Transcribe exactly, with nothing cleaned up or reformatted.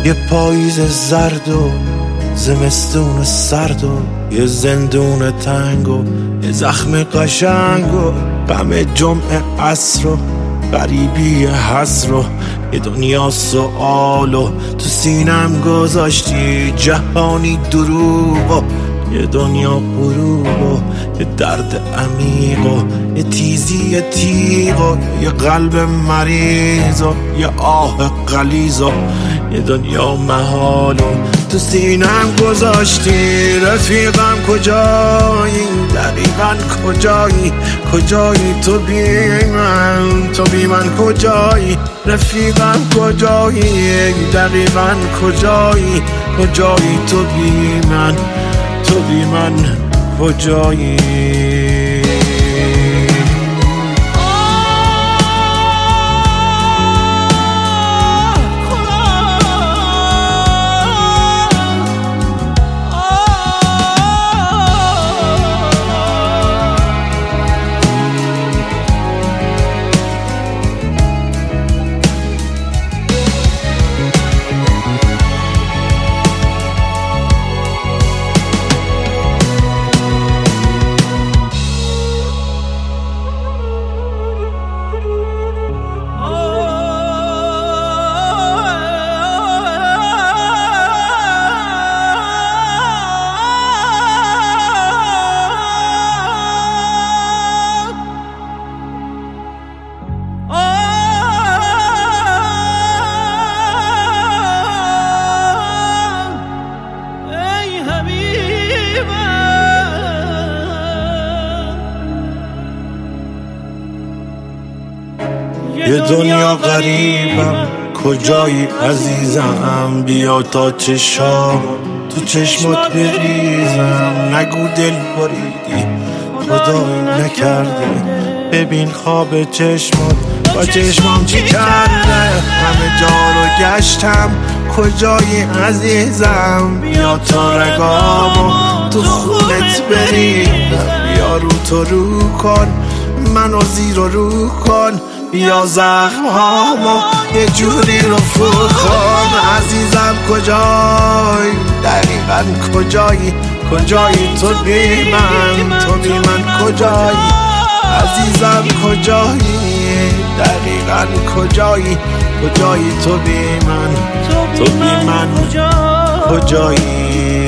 یه پاییز زرد و زمستون سرد و یه زندون تنگ و یه زخم قشنگ و غم جمعه عصر و غریبی حسر و یه دنیا سؤال و تو سینم گذاشتی جهانی دروغ و یه دنیا غروب و یه درد عمیق و یه تیزی تیغ و یه قلب مریض و یه آه غلیظ و یه دنیا محال و تو سینم گذاشتی. رفیقم کجایی؟ دقیقا کجایی؟ کجایی تو بی من؟ تو بی من کجایی؟ رفیقم کجایی؟ دقیقا کجایی؟ کجایی تو بی من؟ تو بی من کجایی؟ یه دنیا غریبم کجایی عزیزم؟ بیا تا چشام تو چشمات بریزم. نگو دل بریدی خدایی نکرده، ببین خواب چشمات با چشمام چی کرده. همه جا رو گشتم کجایی عزیزم؟ بیا تا رگامو تو خونت بریدم. بیا رو تو رو کن منو زیر و رو کن، بیا زخم هامو یه جوری رو فور کن. عزیزم کجایی؟ دقیقا کجایی؟ کجایی تو بی من؟ تو بی من کجایی؟ عزیزم کجایی؟ دقیقا کجایی؟ کجایی تو بی من؟ تو بی من کجایی؟